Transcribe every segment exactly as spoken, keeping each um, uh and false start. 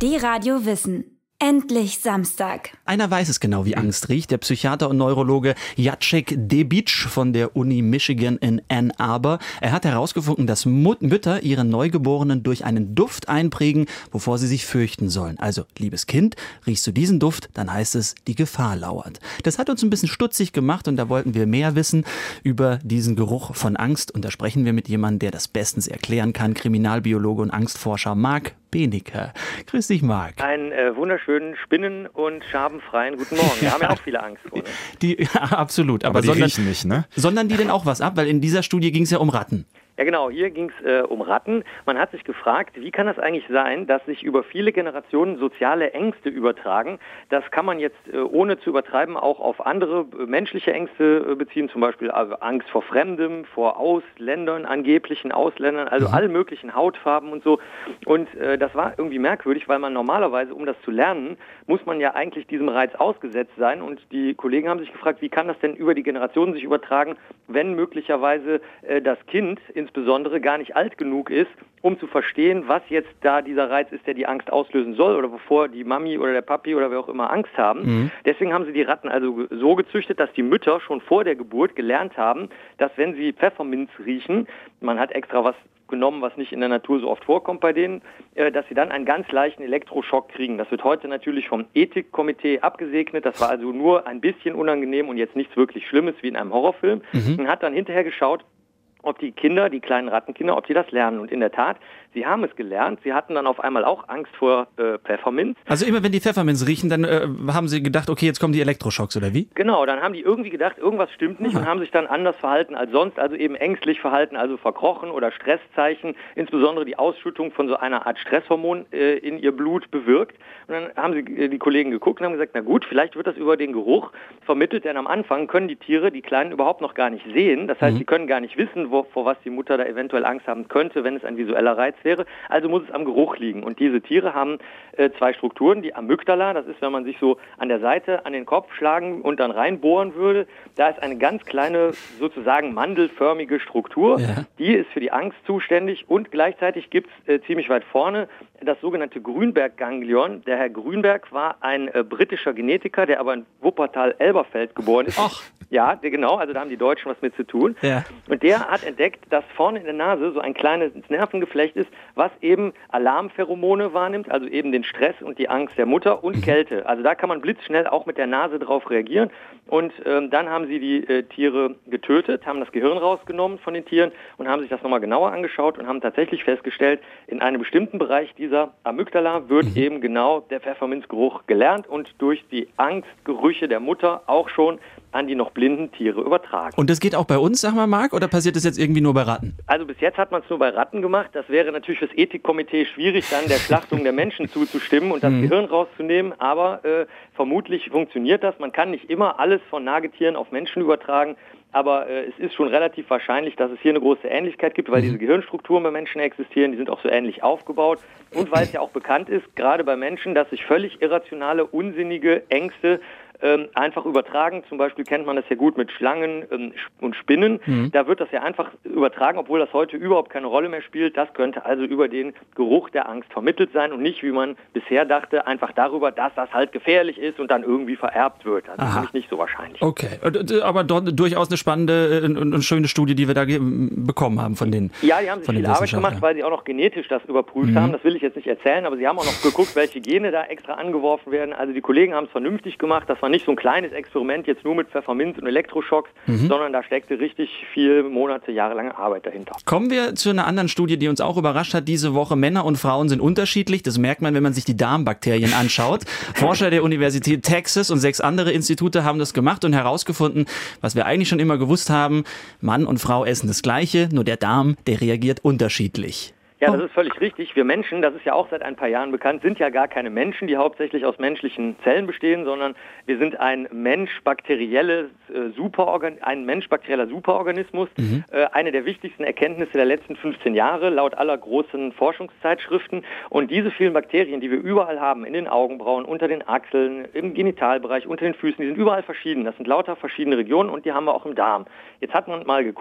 D-Radio Wissen. Endlich Samstag. Einer weiß es genau, wie Angst riecht. Der Psychiater und Neurologe Jacek Debic von der Uni Michigan in Ann Arbor. Er hat herausgefunden, dass Mut- Mütter ihre Neugeborenen durch einen Duft einprägen, wovor sie sich fürchten sollen. Also, liebes Kind, riechst du diesen Duft, dann heißt es, die Gefahr lauert. Das hat uns ein bisschen stutzig gemacht und da wollten wir mehr wissen über diesen Geruch von Angst. Und da sprechen wir mit jemandem, der das bestens erklären kann, Kriminalbiologe und Angstforscher Marc Benecke. Grüß dich, Marc. Einen äh, wunderschönen, spinnen- und schabenfreien guten Morgen. Wir haben ja auch viele Angst vor. Ne? Die, ja, absolut. Aber, Aber die sondern, riechen nicht, ne? Sondern die denn auch was ab? Weil in dieser Studie ging es ja um Ratten. Ja genau, hier ging es äh, um Ratten. Man hat sich gefragt, wie kann das eigentlich sein, dass sich über viele Generationen soziale Ängste übertragen. Das kann man jetzt äh, ohne zu übertreiben auch auf andere äh, menschliche Ängste äh, beziehen, zum Beispiel also Angst vor Fremdem, vor Ausländern, angeblichen Ausländern, also mhm. allen möglichen Hautfarben und so. Und äh, das war irgendwie merkwürdig, weil man normalerweise, um das zu lernen, muss man ja eigentlich diesem Reiz ausgesetzt sein. Und die Kollegen haben sich gefragt, wie kann das denn über die Generationen sich übertragen, wenn möglicherweise äh, das Kind insbesondere gar nicht alt genug ist, um zu verstehen, was jetzt da dieser Reiz ist, der die Angst auslösen soll oder wovor die Mami oder der Papi oder wer auch immer Angst haben. Mhm. Deswegen haben sie die Ratten also so gezüchtet, dass die Mütter schon vor der Geburt gelernt haben, dass wenn sie Pfefferminz riechen, man hat extra was genommen, was nicht in der Natur so oft vorkommt bei denen, äh, dass sie dann einen ganz leichten Elektroschock kriegen. Das wird heute natürlich vom Ethikkomitee abgesegnet. Das war also nur ein bisschen unangenehm und jetzt nichts wirklich Schlimmes wie in einem Horrorfilm. Mhm. Man hat dann hinterher geschaut, ob die Kinder, die kleinen Rattenkinder, ob die das lernen. Und in der Tat, sie haben es gelernt. Sie hatten dann auf einmal auch Angst vor äh, Pfefferminz. Also immer wenn die Pfefferminz riechen, dann äh, haben sie gedacht, okay, jetzt kommen die Elektroschocks, oder wie? Genau, dann haben die irgendwie gedacht, irgendwas stimmt nicht. Aha. Und haben sich dann anders verhalten als sonst, also eben ängstlich verhalten, also verkrochen oder Stresszeichen, insbesondere die Ausschüttung von so einer Art Stresshormon äh, in ihr Blut bewirkt. Und dann haben sie äh, die Kollegen geguckt und haben gesagt, na gut, vielleicht wird das über den Geruch vermittelt, denn am Anfang können die Tiere, die Kleinen, überhaupt noch gar nicht sehen. Das heißt, mhm. sie können gar nicht wissen, wo, vor was die Mutter da eventuell Angst haben könnte, wenn es ein visueller Reiz wäre. Also muss es am Geruch liegen. Und diese Tiere haben äh, zwei Strukturen. Die Amygdala, das ist, wenn man sich so an der Seite an den Kopf schlagen und dann reinbohren würde. Da ist eine ganz kleine, sozusagen mandelförmige Struktur. Ja. Die ist für die Angst zuständig. Und gleichzeitig gibt es äh, ziemlich weit vorne das sogenannte Grünberg-Ganglion. Der Herr Grünberg war ein äh, britischer Genetiker, der aber in Wuppertal-Elberfeld geboren ist. Ach. Ja, der, genau, also da haben die Deutschen was mit zu tun. Ja. Und der hat entdeckt, dass vorne in der Nase so ein kleines Nervengeflecht ist, was eben Alarmpheromone wahrnimmt, also eben den Stress und die Angst der Mutter und Kälte. Also da kann man blitzschnell auch mit der Nase drauf reagieren. Und ähm, dann haben sie die äh, Tiere getötet, haben das Gehirn rausgenommen von den Tieren und haben sich das nochmal genauer angeschaut und haben tatsächlich festgestellt, in einem bestimmten Bereich dieser Amygdala wird mhm. eben genau der Pfefferminzgeruch gelernt und durch die Angstgerüche der Mutter auch schon an die noch blinden Tiere übertragen. Und das geht auch bei uns, sag mal, Marc, oder passiert das jetzt irgendwie nur bei Ratten? Also bis jetzt hat man es nur bei Ratten gemacht. Das wäre natürlich fürs Ethikkomitee schwierig, dann der Schlachtung der Menschen zuzustimmen und das mhm. Gehirn rauszunehmen. Aber äh, vermutlich funktioniert das. Man kann nicht immer alles von Nagetieren auf Menschen übertragen. Aber äh, es ist schon relativ wahrscheinlich, dass es hier eine große Ähnlichkeit gibt, weil mhm. diese Gehirnstrukturen bei Menschen existieren, die sind auch so ähnlich aufgebaut. Und weil es ja auch bekannt ist, gerade bei Menschen, dass sich völlig irrationale, unsinnige Ängste ähm, einfach übertragen. Zum Beispiel kennt man das ja gut mit Schlangen ähm, und Spinnen. Mhm. Da wird das ja einfach übertragen, obwohl das heute überhaupt keine Rolle mehr spielt. Das könnte also über den Geruch der Angst vermittelt sein und nicht, wie man bisher dachte, einfach darüber, dass das halt gefährlich ist und dann irgendwie vererbt wird. Also das ist nicht so wahrscheinlich. Okay, aber dort durchaus eine spannende und schöne Studie, die wir da bekommen haben von den Ja, die haben sich viel Arbeit gemacht, weil sie auch noch genetisch das überprüft mhm. haben. Das will ich jetzt nicht erzählen, aber sie haben auch noch geguckt, welche Gene da extra angeworfen werden. Also die Kollegen haben es vernünftig gemacht. Das war nicht so ein kleines Experiment jetzt nur mit Pfefferminz und Elektroschocks, mhm. sondern da steckte richtig viel Monate, jahrelange Arbeit dahinter. Kommen wir zu einer anderen Studie, die uns auch überrascht hat diese Woche. Männer und Frauen sind unterschiedlich. Das merkt man, wenn man sich die Darmbakterien anschaut. Forscher der Universität Texas und sechs andere Institute haben das gemacht und herausgefunden, was wir eigentlich schon immer gewusst haben. Mann und Frau essen das Gleiche, nur der Darm, der reagiert unterschiedlich. Ja, das ist völlig richtig. Wir Menschen, das ist ja auch seit ein paar Jahren bekannt, sind ja gar keine Menschen, die hauptsächlich aus menschlichen Zellen bestehen, sondern wir sind ein mensch-bakterielles äh, Superorgan, ein mensch-bakterieller Superorganismus. Mhm. Äh, eine der wichtigsten Erkenntnisse der letzten fünfzehn Jahre, laut aller großen Forschungszeitschriften. Und diese vielen Bakterien, die wir überall haben, in den Augenbrauen, unter den Achseln, im Genitalbereich, unter den Füßen, die sind überall verschieden. Das sind lauter verschiedene Regionen und die haben wir auch im Darm. Jetzt hat man mal geguckt,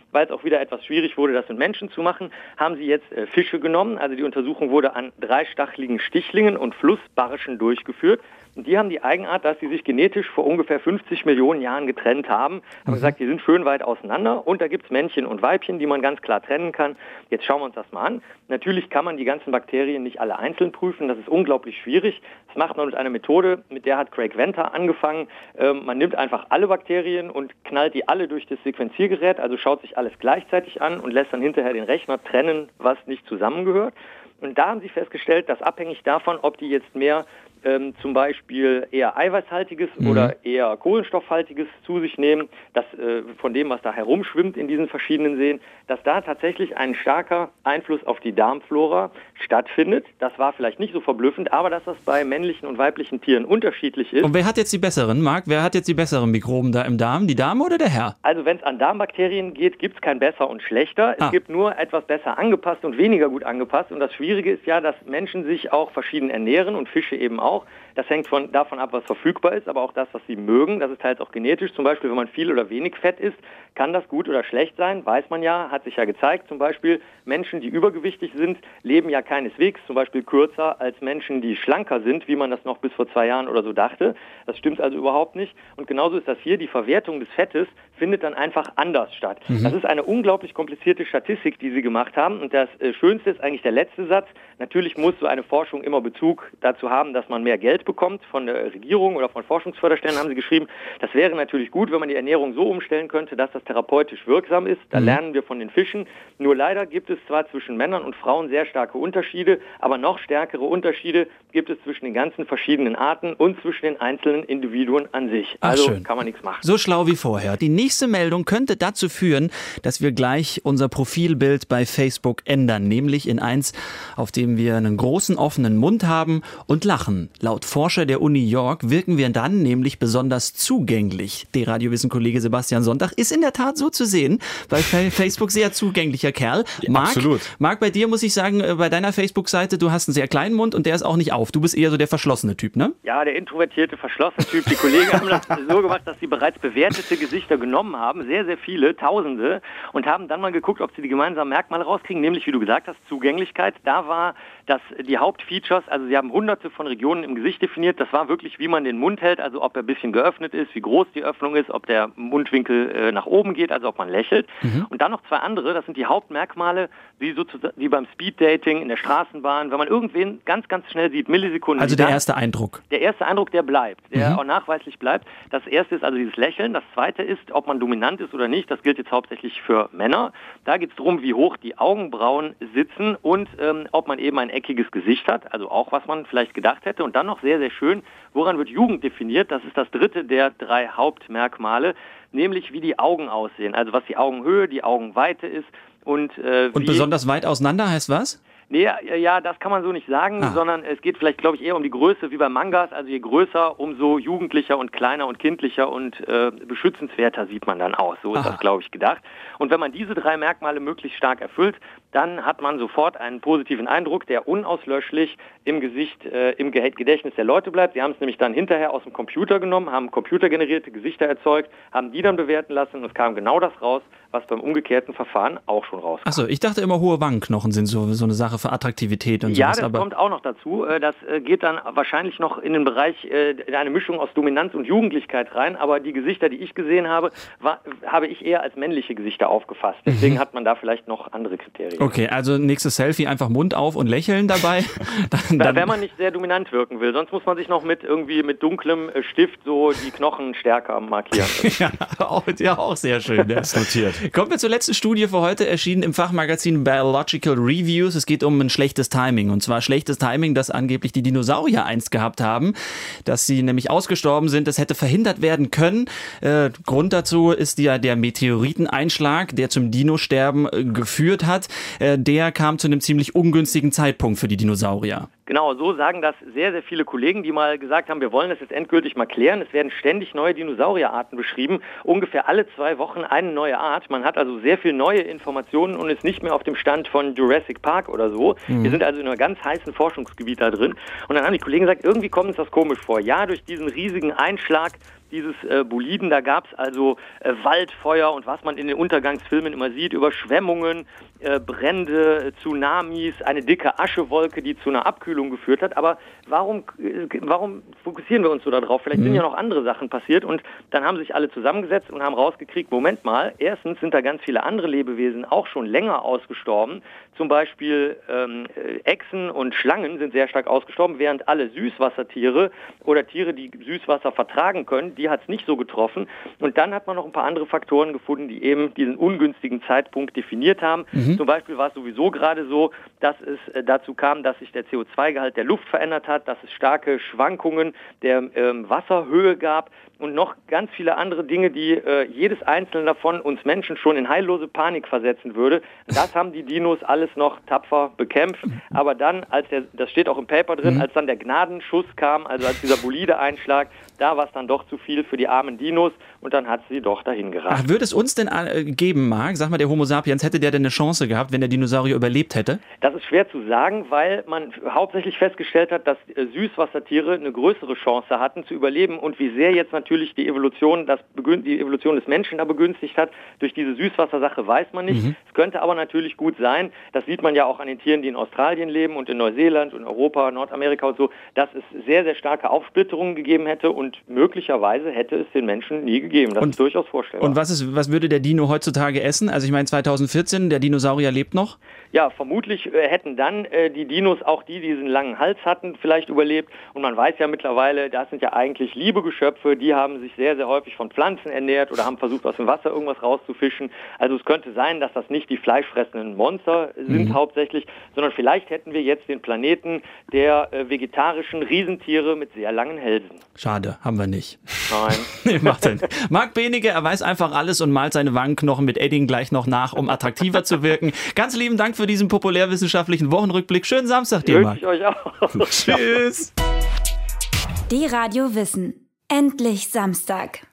weil es auch wieder etwas schwierig wurde, das mit Menschen zu machen, haben sie jetzt äh, Fische genommen. Also die Untersuchung wurde an dreistacheligen Stichlingen und Flussbarschen durchgeführt. Und die haben die Eigenart, dass sie sich genetisch vor ungefähr fünfzig Millionen Jahren getrennt haben. Haben gesagt, die sind schön weit auseinander und da gibt es Männchen und Weibchen, die man ganz klar trennen kann. Jetzt schauen wir uns das mal an. Natürlich kann man die ganzen Bakterien nicht alle einzeln prüfen. Das ist unglaublich schwierig. Das macht man mit einer Methode, mit der hat Craig Venter angefangen. Ähm, man nimmt einfach alle Bakterien und knallt die alle durch das Sequenziergerät, also schaut sich alles gleichzeitig an und lässt dann hinterher den Rechner trennen, was nicht zusammengehört. Und da haben sie festgestellt, dass abhängig davon, ob die jetzt mehr ähm, zum Beispiel eher eiweißhaltiges mhm. oder eher kohlenstoffhaltiges zu sich nehmen, dass äh, von dem, was da herumschwimmt in diesen verschiedenen Seen, dass da tatsächlich ein starker Einfluss auf die Darmflora stattfindet. Das war vielleicht nicht so verblüffend, aber dass das bei männlichen und weiblichen Tieren unterschiedlich ist. Und wer hat jetzt die besseren, Marc? Wer hat jetzt die besseren Mikroben da im Darm? Die Dame oder der Herr? Also wenn es an Darmbakterien geht, gibt es kein besser und schlechter. Es ah. gibt nur etwas besser angepasst und weniger gut angepasst. Und das Schwierige ist ja, dass Menschen sich auch verschieden ernähren und Fische eben auch. Das hängt von, davon ab, was verfügbar ist, aber auch das, was sie mögen. Das ist teils auch genetisch. Zum Beispiel, wenn man viel oder wenig Fett isst, kann das gut oder schlecht sein. Weiß man ja, hat sich ja gezeigt. Zum Beispiel Menschen, die übergewichtig sind, leben ja keineswegs zum Beispiel kürzer als Menschen, die schlanker sind, wie man das noch bis vor zwei Jahren oder so dachte. Das stimmt also überhaupt nicht. Und genauso ist das hier. Die Verwertung des Fettes findet dann einfach anders statt. Mhm. Das ist eine unglaublich komplizierte Statistik, die sie gemacht haben. Und das äh, Schönste ist eigentlich der letzte Satz. Natürlich muss so eine Forschung immer Bezug dazu haben, dass man mehr Geld bekommt von der Regierung oder von Forschungsförderstellen, haben sie geschrieben. Das wäre natürlich gut, wenn man die Ernährung so umstellen könnte, dass das therapeutisch wirksam ist. Da mhm. lernen wir von den Fischen. Nur leider gibt es zwar zwischen Männern und Frauen sehr starke Unterschiede, aber noch stärkere Unterschiede gibt es zwischen den ganzen verschiedenen Arten und zwischen den einzelnen Individuen an sich. Ach, also schön. Kann man nichts machen. So schlau wie vorher. Die nächste Meldung könnte dazu führen, dass wir gleich unser Profilbild bei Facebook ändern, nämlich in eins, auf dem wir einen großen offenen Mund haben und lachen. Laut Forscher der Uni York wirken wir dann nämlich besonders zugänglich. Der Radiowissen-Kollege Sebastian Sonntag ist in der Tat so zu sehen. Bei Facebook sehr zugänglicher Kerl. Ja, Marc, absolut. Marc, bei dir muss ich sagen, bei deiner Facebook-Seite, du hast einen sehr kleinen Mund und der ist auch nicht auf. Du bist eher so der verschlossene Typ, ne? Ja, der introvertierte, verschlossene Typ. Die Kollegen haben das so gemacht, dass sie bereits bewertete Gesichter genommen haben, sehr, sehr viele, Tausende, und haben dann mal geguckt, ob sie die gemeinsamen Merkmale rauskriegen, nämlich, wie du gesagt hast, Zugänglichkeit. Da war das die Hauptfeatures, also sie haben hunderte von Regionen im Gesicht definiert. Das war wirklich, wie man den Mund hält, also ob er ein bisschen geöffnet ist, wie groß die Öffnung ist, ob der Mundwinkel äh, nach oben geht, also ob man lächelt. Mhm. Und dann noch zwei andere, das sind die Hauptmerkmale, wie, sozusagen, wie beim Speeddating in der Straßenbahn, wenn man irgendwen ganz, ganz schnell sieht, Millisekunden. Also der dann, erste Eindruck. Der erste Eindruck, der bleibt, der mhm. auch nachweislich bleibt. Das erste ist also dieses Lächeln. Das zweite ist, ob man dominant ist oder nicht. Das gilt jetzt hauptsächlich für Männer. Da geht es darum, wie hoch die Augenbrauen sitzen und ähm, ob man eben ein eckiges Gesicht hat, also auch was man vielleicht gedacht hätte. Und dann noch sehr, sehr schön, woran wird Jugend definiert? Das ist das dritte der drei Hauptmerkmale, nämlich wie die Augen aussehen, also was die Augenhöhe, die Augenweite ist. Und, äh, und wie besonders weit auseinander heißt was? Nee, ja, das kann man so nicht sagen, ah. sondern es geht vielleicht, glaube ich, eher um die Größe wie bei Mangas. Also je größer, umso jugendlicher und kleiner und kindlicher und äh, beschützenswerter sieht man dann aus. So ist Aha. das, glaube ich, gedacht. Und wenn man diese drei Merkmale möglichst stark erfüllt, dann hat man sofort einen positiven Eindruck, der unauslöschlich im Gesicht, äh, im Gedächtnis der Leute bleibt. Sie haben es nämlich dann hinterher aus dem Computer genommen, haben computergenerierte Gesichter erzeugt, haben die dann bewerten lassen und es kam genau das raus, was beim umgekehrten Verfahren auch schon rauskam. Achso, ich dachte immer, hohe Wangenknochen sind so, so eine Sache für Attraktivität und ja, sowas. Ja, das aber kommt auch noch dazu. Das geht dann wahrscheinlich noch in den Bereich, eine Mischung aus Dominanz und Jugendlichkeit rein, aber die Gesichter, die ich gesehen habe, war, habe ich eher als männliche Gesichter aufgefasst. Deswegen mhm. hat man da vielleicht noch andere Kriterien. Okay, also nächstes Selfie einfach Mund auf und lächeln dabei. dann, dann wenn man nicht sehr dominant wirken will, sonst muss man sich noch mit irgendwie mit dunklem Stift so die Knochen stärker markieren. ja, auch, ja, auch sehr schön. Der ist notiert. Kommen wir zur letzten Studie für heute, erschienen im Fachmagazin Biological Reviews. Es geht um ein schlechtes Timing. Und zwar schlechtes Timing, das angeblich die Dinosaurier einst gehabt haben, dass sie nämlich ausgestorben sind. Das hätte verhindert werden können. Äh, Grund dazu ist ja der Meteoriteneinschlag, der zum Dinosterben äh, geführt hat. Äh, der kam zu einem ziemlich ungünstigen Zeitpunkt für die Dinosaurier. Genau, so sagen das sehr, sehr viele Kollegen, die mal gesagt haben, wir wollen das jetzt endgültig mal klären. Es werden ständig neue Dinosaurierarten beschrieben, ungefähr alle zwei Wochen eine neue Art. Man hat also sehr viel neue Informationen und ist nicht mehr auf dem Stand von Jurassic Park oder so. Mhm. Wir sind also in einem ganz heißen Forschungsgebiet da drin. Und dann haben die Kollegen gesagt, irgendwie kommt uns das komisch vor. Ja, durch diesen riesigen Einschlag dieses äh, Boliden, da gab es also äh, Waldfeuer und was man in den Untergangsfilmen immer sieht, Überschwemmungen, äh, Brände, äh, Tsunamis, eine dicke Aschewolke, die zu einer Abkühlung geführt hat. Aber warum, äh, warum fokussieren wir uns so darauf? Vielleicht mhm. sind ja noch andere Sachen passiert und dann haben sich alle zusammengesetzt und haben rausgekriegt, Moment mal, erstens sind da ganz viele andere Lebewesen auch schon länger ausgestorben. Zum Beispiel ähm, Echsen und Schlangen sind sehr stark ausgestorben, während alle Süßwassertiere oder Tiere, die Süßwasser vertragen können, die hat es nicht so getroffen. Und dann hat man noch ein paar andere Faktoren gefunden, die eben diesen ungünstigen Zeitpunkt definiert haben. Mhm. Zum Beispiel war es sowieso gerade so, dass es äh, dazu kam, dass sich der C O zwei Gehalt der Luft verändert hat, dass es starke Schwankungen der ähm, Wasserhöhe gab und noch ganz viele andere Dinge, die äh, jedes einzelne davon uns Menschen schon in heillose Panik versetzen würde. Das haben die Dinos alles noch tapfer bekämpft. Aber dann, als der, das steht auch im Paper drin, mhm. als dann der Gnadenschuss kam, also als dieser Bolide-Einschlag, da war es dann doch zu viel für die armen Dinos und dann hat sie doch dahin geraten. Ach, würde es uns denn äh, geben, Marc? Sag mal, der Homo sapiens, hätte der denn eine Chance gehabt, wenn der Dinosaurier überlebt hätte? Das ist schwer zu sagen, weil man hauptsächlich festgestellt hat, dass äh, Süßwassertiere eine größere Chance hatten zu überleben und wie sehr jetzt natürlich die Evolution, das begün- die Evolution des Menschen da begünstigt hat. Durch diese Süßwassersache weiß man nicht. Mhm. Es könnte aber natürlich gut sein, das sieht man ja auch an den Tieren, die in Australien leben und in Neuseeland und Europa, Nordamerika und so, dass es sehr, sehr starke Aufsplitterungen gegeben hätte und möglicherweise hätte es den Menschen nie gegeben. Das und, ist durchaus vorstellbar. Und was, ist, was würde der Dino heutzutage essen? Also ich meine zweitausendvierzehn, der Dinosaurier lebt noch? Ja, vermutlich äh, hätten dann äh, die Dinos, auch die, die diesen langen Hals hatten, vielleicht überlebt. Und man weiß ja mittlerweile, das sind ja eigentlich liebe Geschöpfe, die haben sich sehr, sehr häufig von Pflanzen ernährt oder haben versucht, aus dem Wasser irgendwas rauszufischen. Also es könnte sein, dass das nicht die fleischfressenden Monster sind mhm. hauptsächlich, sondern vielleicht hätten wir jetzt den Planeten der äh, vegetarischen Riesentiere mit sehr langen Hälsen. Schade, haben wir nicht. Nein. Nee, macht er nicht. Marc Benecke, er weiß einfach alles und malt seine Wangenknochen mit Edding gleich noch nach, um attraktiver zu wirken. Ganz lieben Dank für diesen populärwissenschaftlichen Wochenrückblick. Schönen Samstag dir, Marc. Ich euch auch. Tschüss. Die Radio Wissen. Endlich Samstag.